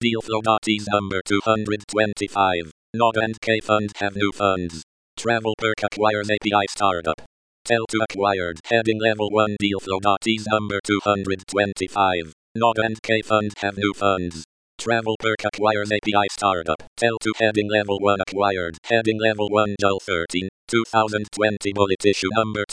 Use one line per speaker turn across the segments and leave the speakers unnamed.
Dealflow.is number 225. Noda and K-Fund have new funds. TravelPerk acquires API startup. Tell2 acquired. Heading level 1. Dealflow.is number 225. Noda and K-Fund have new funds. TravelPerk acquires API startup. Tell2 heading level 1 acquired. Heading level 1 July 13, 2020 bullet issue number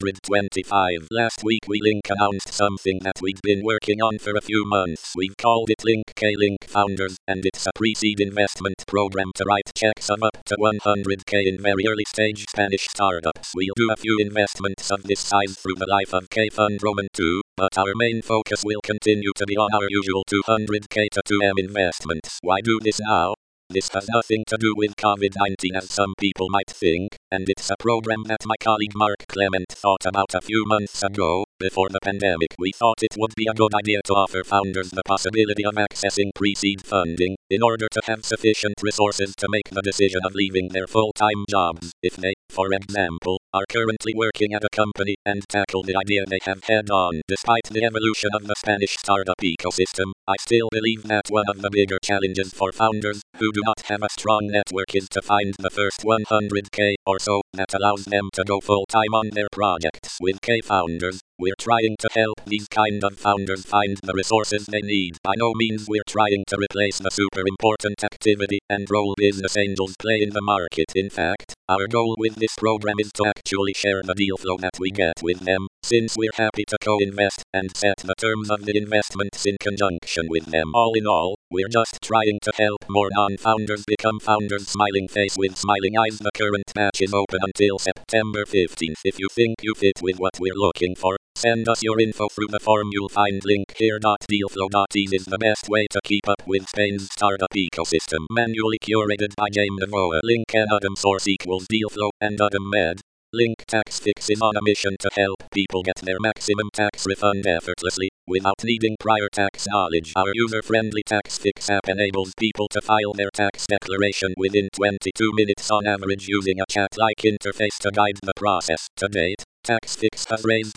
225. Last week Link announced something that we'd been working on for a few months. We've called it Link K Link Founders, and it's a pre-seed investment program to write checks of up to 100k in very early stage Spanish startups. We'll do a few investments of this size through the life of K-Fund Roman 2, but our main focus will continue to be on our usual 200k to 2M investments. Why do this now? This has nothing to do with COVID-19 as some people might think, and it's a program that my colleague Mark Clement thought about a few months ago. Before the pandemic, we thought it would be a good idea to offer founders the possibility of accessing pre-seed funding, in order to have sufficient resources to make the decision of leaving their full-time jobs, if they, for example, are currently working at a company, and tackle the idea they have head-on. Despite the evolution of the Spanish startup ecosystem, I still believe that one of the bigger challenges for founders who do not have a strong network is to find the first 100k or so that allows them to go full-time on their projects. With K-Founders, we're trying to help these kind of founders find the resources they need. By no means we're trying to replace the super important activity and role business angels play in the market. In fact, our goal with this program is to actually share the deal flow that we get with them, since we're happy to co-invest and set the terms of the investments in conjunction with them. All in all, we're just trying to help more non-founders become founders. Smiling face with smiling eyes. The current batch is open until September 15th. If you think you fit with what we're looking for, send us your info through the form you'll find link here. Dealflow.is is the best way to keep up with Spain's startup ecosystem. Manually curated by Jaime Novoa. Link and Adam source equals Dealflow and Adam Med. Link TaxFix is on a mission to help people get their maximum tax refund effortlessly, without needing prior tax knowledge. Our user-friendly TaxFix app enables people to file their tax declaration within 22 minutes on average, using a chat-like interface to guide the process. To date, TaxFix has raised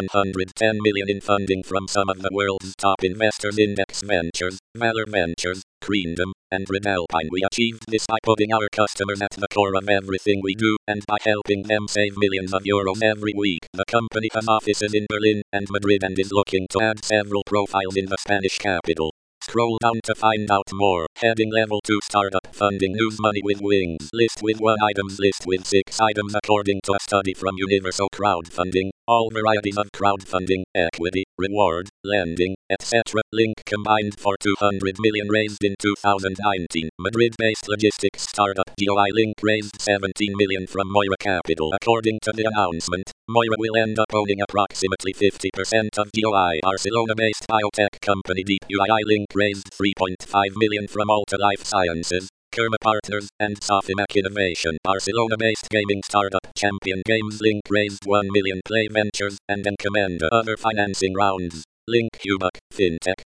$110 million in funding from some of the world's top investors: Index Ventures, Valor Ventures, Creendom, and Red Alpine. We achieved this by putting our customers at the core of everything we do, and by helping them save millions of euros every week. The company has offices in Berlin and Madrid and is looking to add several profiles in the Spanish capital. Scroll down to find out more. Heading level 2 startup funding news. Money with wings. List with 1 items. List with 6 items according to a study from Universal Crowdfunding. All varieties of crowdfunding, equity, reward, lending, etc. Link combined for 200 million raised in 2019. Madrid-based logistics startup GOI Link raised 17 million from Moira Capital. According to the announcement, Moira will end up owning approximately 50% of GOI. Barcelona-based biotech company DeepUI Link raised 3.5 million from Alta Life Sciences, Kerma Partners, and Sofimac Innovation. Barcelona-based gaming startup Champion Games Link raised 1 million. Play Ventures and Encomenda. Other financing rounds. Link Hubuck, FinTech,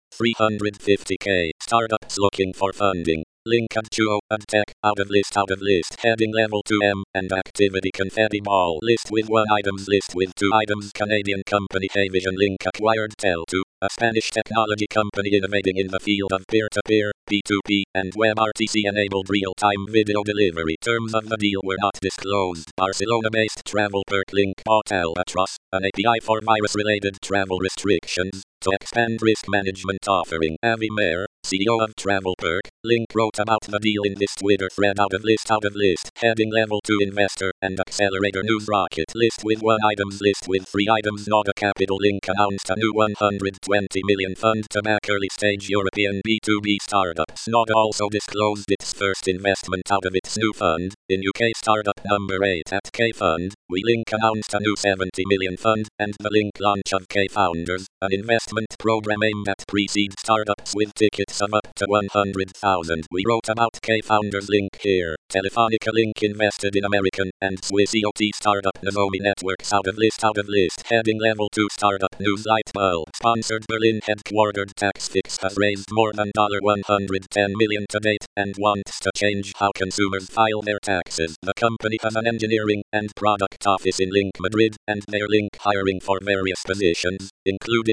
350k. Startups looking for funding. Link Adtuo, AdTech, out of list. Heading level 2M, and activity Confetti Ball. List with 1 items. List with 2 items. Canadian company Avision Link acquired Tell2, a Spanish technology company innovating in the field of peer-to-peer, P2P, and WebRTC-enabled real-time video delivery. Terms of the deal were not disclosed. Barcelona-based TravelPerk Link bought Albatros, an API for virus-related travel restrictions, to expand risk management offering. Avi Mayer, CEO of TravelPerk, Link wrote about the deal in this Twitter thread. Out of list. Heading level 2 investor and accelerator news. Rocket. List with 1 items. List with 3 items. Noda Capital Link announced a new 120 million fund to back early stage European B2B startups. Noda also disclosed its first investment out of its new fund, in UK startup number 8 at K-Fund. Link announced a new 70 million fund, and the Link launch of K-Founders, an investment program aimed at pre-seed startups with tickets of up to 100,000. We wrote about K-Founders Link here. Telefonica Link invested in American and Swiss EOT startup Nozomi Networks. Out of list. Heading level 2 startup news. Lightbulb sponsored Berlin headquartered TaxFix has raised more than $110 million to date, and wants to change how consumers file their taxes. The company has an engineering and product office in Link Madrid, and they're Link hiring for various positions, including product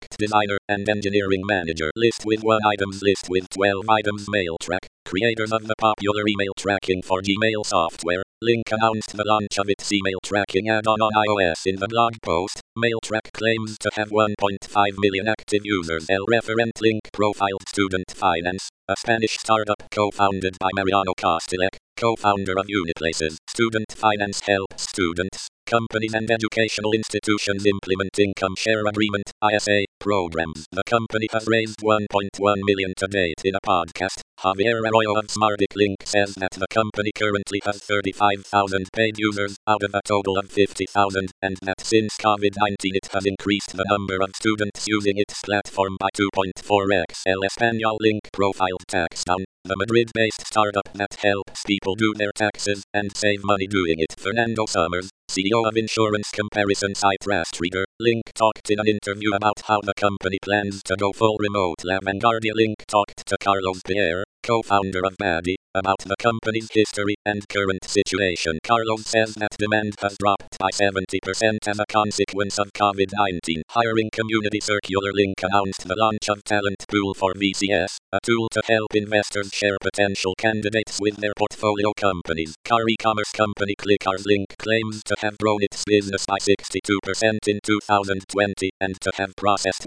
product designer and engineering manager. List with 1 items. List with 12 items. MailTrack, creators of the popular email tracking for Gmail software, Link announced the launch of its email tracking add-on on iOS in the blog post. MailTrack claims to have 1.5 million active users. El referent link profiled Student Finance, a Spanish startup co-founded by Mariano Kostelec, co-founder of Uniplaces. Student Finance helps students, companies and educational institutions implement income share agreement (ISA) programs. The company has raised 1.1 million to date. In a podcast, Javier Arroyo of Smardic Link says that the company currently has 35,000 paid users out of a total of 50,000, and that since COVID-19 it has increased the number of students using its platform by 2.4x. El Español Link profiled TaxDown, the Madrid-based startup that helps people do their taxes and save money doing it. Fernando Summers, CEO of insurance comparison site Rastreader, Link talked in an interview about how the company plans to go full remote. La Vanguardia Link talked to Carlos Pierre, co-founder of Badi, about the company's history and current situation. Carlos says that demand has dropped by 70% as a consequence of COVID-19. Hiring community Circular Link announced the launch of Talent Pool for VCS, a tool to help investors share potential candidates with their portfolio companies. Car e-commerce company Clickars Link claims to have grown its business by 62% in 2020 and to have processed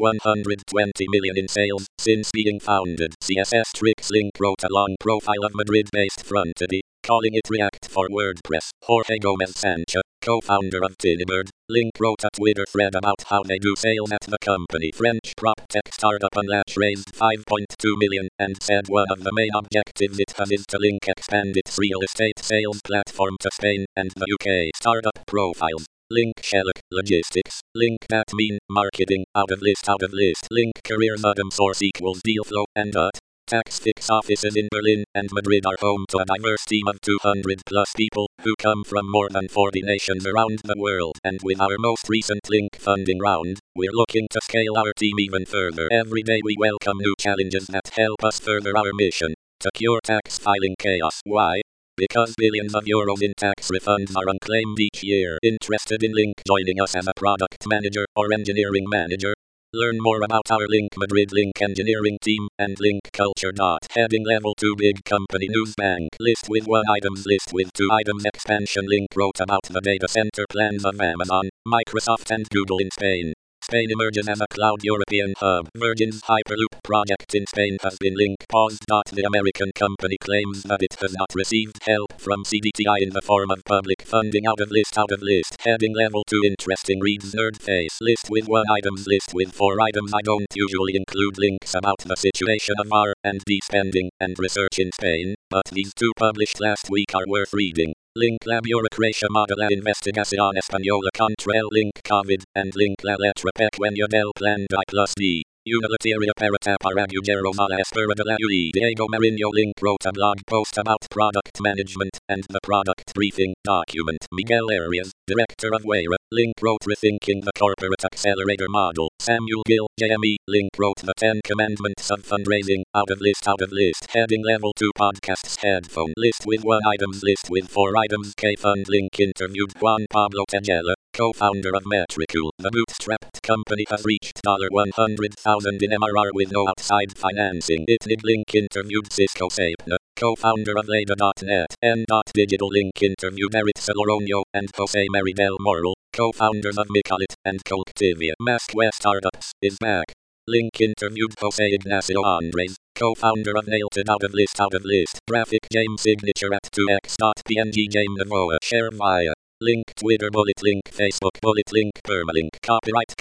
120 million in sales since being founded. CSS Tricks Link wrote a long profile of Madrid-based Frontedy, calling it React for WordPress. Jorge Gomez Sancho, co-founder of Tinybird, Link wrote a Twitter thread about how they do sales at the company. French prop tech startup Unlatch raised 5.2 million and said one of the main objectives it has is to Link expand its real estate sales platform to Spain and the UK. Startup profiles. Link Shellock, logistics. Link that mean, marketing, out of list. Link careers. Adam source equals Dealflow and TaxFix offices in Berlin and Madrid are home to a diverse team of 200 plus people who come from more than 40 nations around the world. And with our most recent Link funding round, we're looking to scale our team even further. Every day we welcome new challenges that help us further our mission to cure tax filing chaos. Why? Because billions of euros in tax refunds are unclaimed each year. Interested in Link joining us as a product manager or engineering manager? Learn more about our Link Madrid Link engineering team and Link culture. Heading Level 2 Big Company News Bank. List with 1 items. List with 2 items. Expansion. Link wrote about the data center plans of Amazon, Microsoft and Google in Spain. Spain emerges as a cloud European hub. Virgin's Hyperloop project in Spain has been Link paused. The American company claims that it has not received help from CDTI in the form of public funding. Out of list. Heading Level 2 Interesting reads Nerd Face. List with 1 items. List with 4 items. I don't usually include links about the situation of R&D spending and research in Spain, but these 2 published last week are worth reading. Link la burocracia model la investigación española contra el Link COVID, and Link la letra pequeña del plan D+D. Utilitaria para tapar agujeros a la espera de la UI. Diego Marinho Link wrote a blog post about product management and the product briefing document. Miguel Arias, director of Wayra, Link wrote Rethinking the Corporate Accelerator Model. Samuel Gill, JME, Link wrote The 10 Commandments of Fundraising. Out of list. Heading Level 2 Podcasts Headphone. List with 1 items. List with 4 items. K-Fund Link interviewed Juan Pablo Tejela, co-founder of Metricool. The bootstrapped company has reached $100,000 in MRR with no outside financing. ITNIG Link interviewed Cisco Sapna, co-founder of Leda.net. Digital Link interviewed Eritza Loronio and Jose Mary Del Moral, co-founders of Micalit and Colectivia. Maskware Startups is back. Link interviewed Jose Ignacio Andres, co-founder of Nailted. Out of list. Graphic Game Signature at 2x.png. Game Navoa. Share via Link Twitter. Bullet Link Facebook. Bullet Link Permalink. Copyright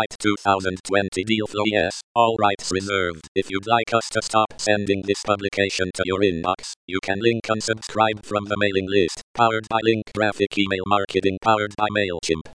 2020 Dealflow. Yes, all rights reserved. If you'd like us to stop sending this publication to your inbox, you can link unsubscribe from the mailing list. Powered by Link Graphic Email Marketing. Powered by MailChimp.